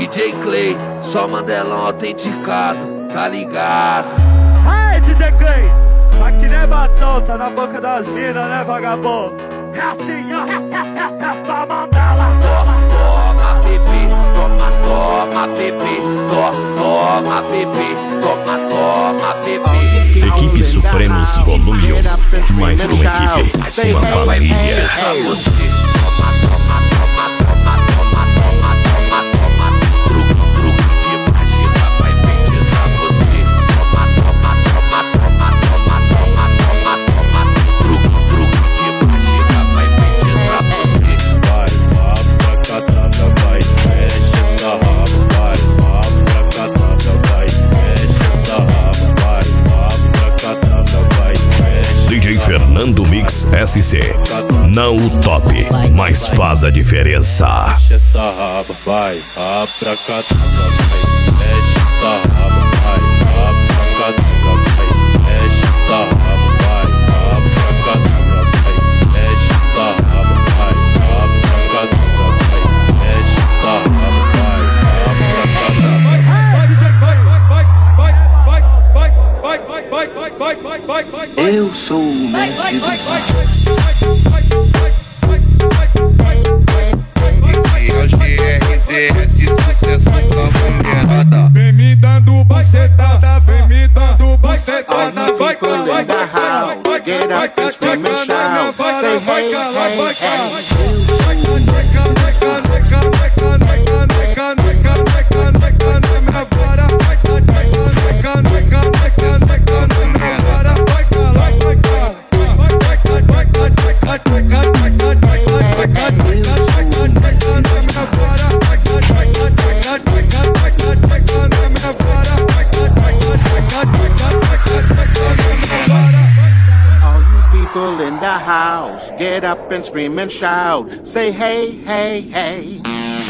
DJ Clay, só Mandelão autenticado, tá ligado? Hey, DJ Clay, aqui não é batom, tá na boca das minas, né, vagabundo? É assim, ó, é só Mandela. Toma, bebê, toma, bebê, toma, bebê, toma, bebê. Equipe Supremos Volume 1. Mais que uma equipe, uma família. DJ Fernando Mix SC. Não o top, mas faz a diferença. Mexe essa raba, vai, pra cá, vai, mexe essa raba, vai, pra cá, vai, mexe essa raba, vai, pra cá, vai, mexe essa raba, vai, pra cá, vai, mexe essa raba, vai, Eu sou o mestre do esse sucesso com mulherada. Vem me dando bucetada, vem me dando bucetada. Vai, in the house, get up and scream and shout. Say hey, hey, all you people in the house, get up and scream and shout. Say hey, hey, hey.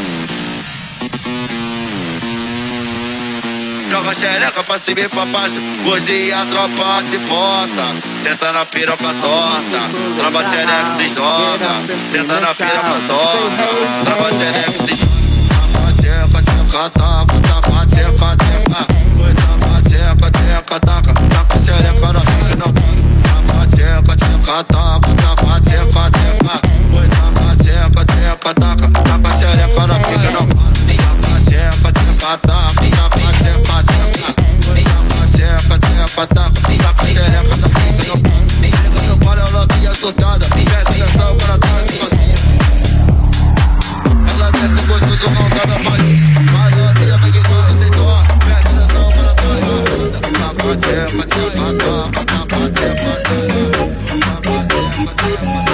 Joga xereca pra cima e pra baixo, hoje a tropa te bota. Senta na piroca torta, trava xereca se joga. Senta na piroca torta, trava xereca se joga. Tapa, tcheca, taca, tapa, tcheca, tcheca. Oi, tapa, tcheca, tcheca, taca. Taca xereca na pica, não. Tapa, tcheca, tcheca, taca, tapa, tcheca, tcheca. Oi, tapa, tcheca, tcheca, taca. Taca xereca na pica, não. Tapa, tcheca, tcheca, taca. Tapa, tcheca, tcheca. Oi, tapa, tcheca, tcheca, taca. Taca xereca na pica, não. Chega no palho, ela vinha assustada. Desce atenção para trás e você. Ela desce gostoso, não tá na palhinha. Mas a minha vai que não se dói. Pede atenção para trás e você. Tapa, tcheca, tcheca, taca. Tapa, tcheca, tcheca. Tapa, tcheca, tcheca.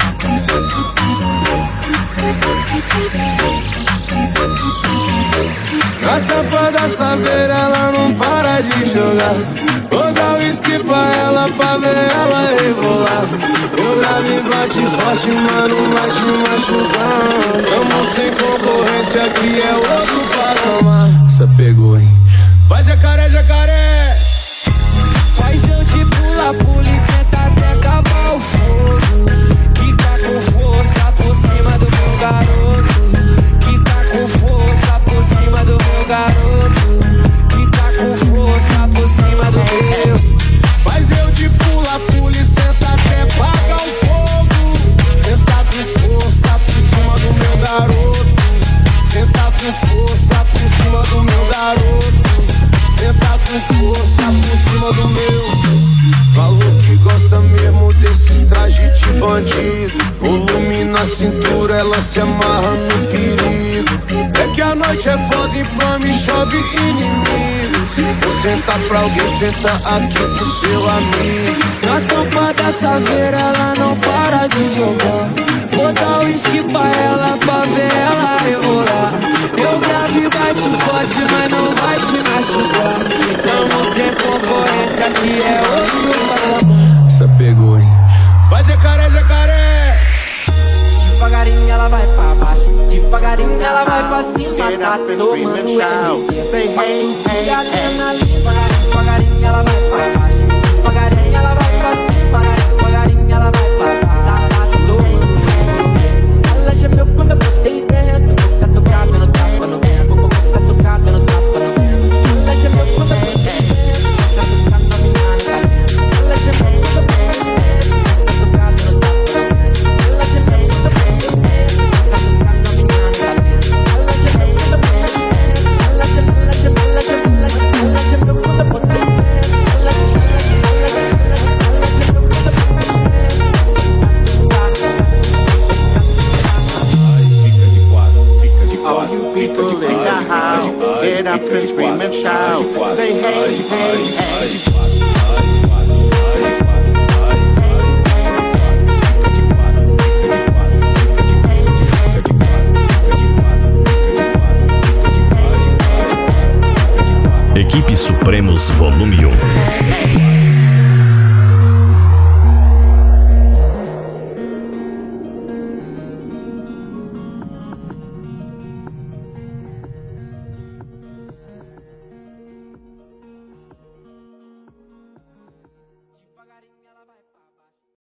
Na tampa da saveira ela não para de jogar. Vou dar uísque pra ela, pra ver ela rebolar. O grave bate forte, mano, vai te machucar. Tamo sem concorrência, aqui é outro patamar. Essa pegou, hein? Vai jacaré, jacaré. Faz eu te pula, pula e senta até acabar o fogo. Que tá com força por cima do meu garoto. Que tá com força por cima do meu garoto. Que tá com força por cima do meu. Faz eu de pula, pula e senta até apagar o fogo. Senta com força por cima do meu garoto. Senta com força por cima do meu garoto. Senta com força por cima do meu. Falou que gosta mesmo desses trajes de bandido. Volume na cintura, ela se amarra no perigo. É que a noite é foda, inflame, chove inimigo. Se for sentar pra alguém, senta aqui pro seu amigo. Na tampa da saveira ela não para de jogar. Vou dar uísque pra ela, pra ver ela rebolar. Meu grave bate forte, mas não vai te machucar. Tamo sem concorrência, aqui é outro patamar. Essa pegou, hein? Vai jacaré, jacaré. Devagarinho ela vai pra baixo, devagarinho ela vai pra cima. Get Tá up and scream and shout. Say hey, hey, hey. Devagarinho ela vai pra baixo, devagarinho ela vai pra cima. Devagarinho ela vai pra baixo, tá tomando. Ela gemeu quando eu botei dentro. Tá tocando no tapa no vento. people in the house, get up and scream and shout. Say hey, hey, hey. Equipe Supremos Volume 1.